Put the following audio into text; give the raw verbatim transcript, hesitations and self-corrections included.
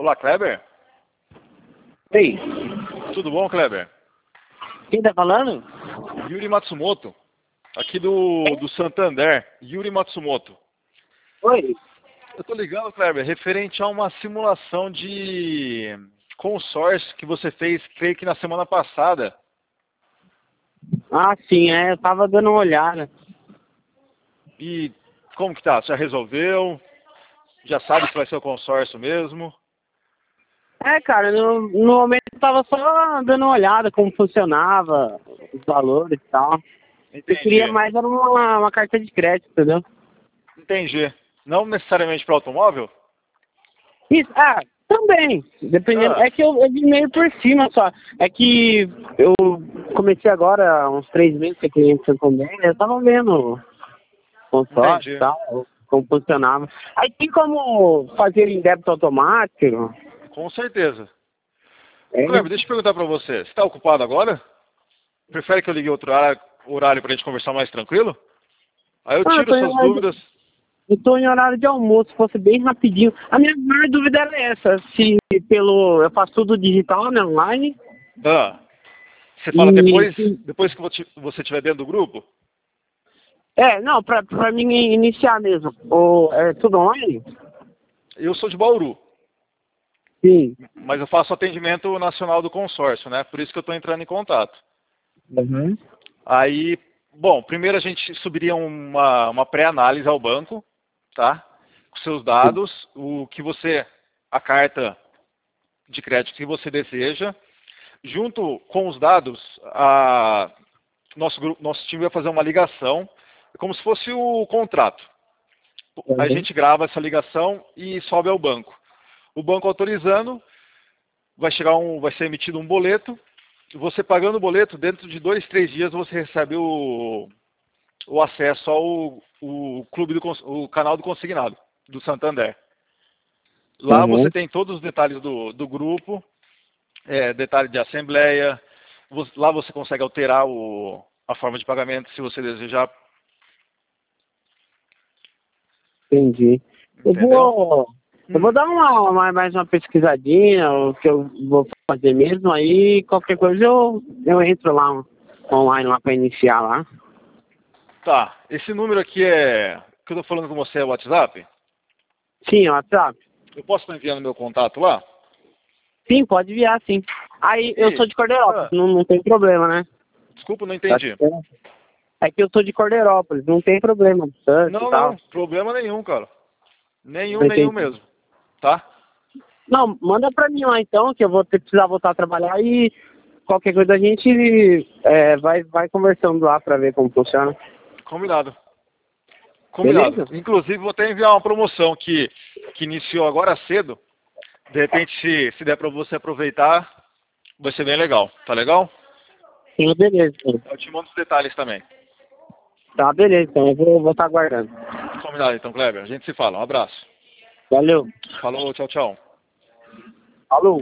Olá, Kleber. Ei, Tudo bom, Kleber? quem tá falando? Yuri Matsumoto, aqui do, do Santander. Yuri Matsumoto. Oi. Eu tô ligando, Kleber, referente a uma simulação de consórcio que você fez, creio que na semana passada. Ah, sim, é, eu tava dando uma olhada. E como que tá? Você já resolveu? Já sabe se vai ser o consórcio mesmo? É, cara, no, no momento eu tava só dando uma olhada como funcionava, os valores e tal. Eu queria Entendi. mais era uma, uma carta de crédito, entendeu? Entendi. Não necessariamente para automóvel? Isso, ah, também, dependendo, Ah, é que eu, eu vi meio por cima só. É que eu comecei agora, há uns três meses que eu cliente Santander, eu tava vendo consórcio e entendi. tal, como funcionava. Aí tem como fazer em débito automático? Com certeza. É? Kleber, deixa eu perguntar para você. Você está ocupado agora? Prefere que eu ligue outro horário, horário para a gente conversar mais tranquilo? Aí eu Ah, eu tiro tô em suas horário dúvidas. de, eu tô em horário de almoço, se fosse bem rapidinho. A minha maior dúvida era essa, se pelo. Eu faço tudo digital, né, online. Ah, você fala E. depois, depois que vo- você estiver dentro do grupo? É, não, pra, pra mim iniciar mesmo. Ou, é tudo online? Eu sou de Bauru, Sim. mas eu faço atendimento nacional do consórcio, né? Por isso que eu estou entrando em contato. Uhum. Aí, bom, primeiro a gente subiria uma, uma pré-análise ao banco, tá? Com seus dados, o que você, a carta de crédito que você deseja. Junto com os dados, a, nosso, grupo, nosso time vai fazer uma ligação, como se fosse o contrato. A Uhum. gente grava essa ligação e sobe ao banco. O banco autorizando, vai chegar um, vai ser emitido um boleto. Você pagando o boleto, dentro de dois, três dias você recebe o, o acesso ao o clube do o canal do consignado do Santander. Lá você Uhum. tem todos os detalhes do, do grupo, é, detalhe de assembleia. Vo- Lá você consegue alterar o, a forma de pagamento se você desejar, Entendi. Eu entendeu? vou. Eu vou Hum, dar uma, uma- mais uma pesquisadinha, o que eu vou fazer mesmo, aí qualquer coisa eu, eu entro lá online lá para iniciar lá. tá. Esse número aqui é que eu tô falando com você é o WhatsApp? Sim, WhatsApp. Eu posso estar enviando meu contato lá? Sim, pode enviar, sim. Aí eu E, sou de Cordeirópolis, ah, não, não tem problema, né? desculpa, não Tá entendi. certo. É que eu sou de Cordeirópolis, não tem problema, tanto e Não, tal. não, problema nenhum, cara. Nenhum, Não nenhum entendi. mesmo, tá? Não, manda pra mim lá então, que eu vou ter, precisar voltar a trabalhar e qualquer coisa a gente é, vai, vai conversando lá pra ver como funciona. Combinado. Combinado. Beleza? Inclusive, vou até enviar uma promoção que, que iniciou agora cedo. De repente, se, se der para você aproveitar, vai ser bem legal. Tá legal? Sim, beleza. Então. Eu te mando os detalhes também. Tá, beleza, então eu vou estar aguardando. Combinado, então, Kleber. A gente se fala. Um abraço. Valeu. Falou, tchau, tchau. Alô?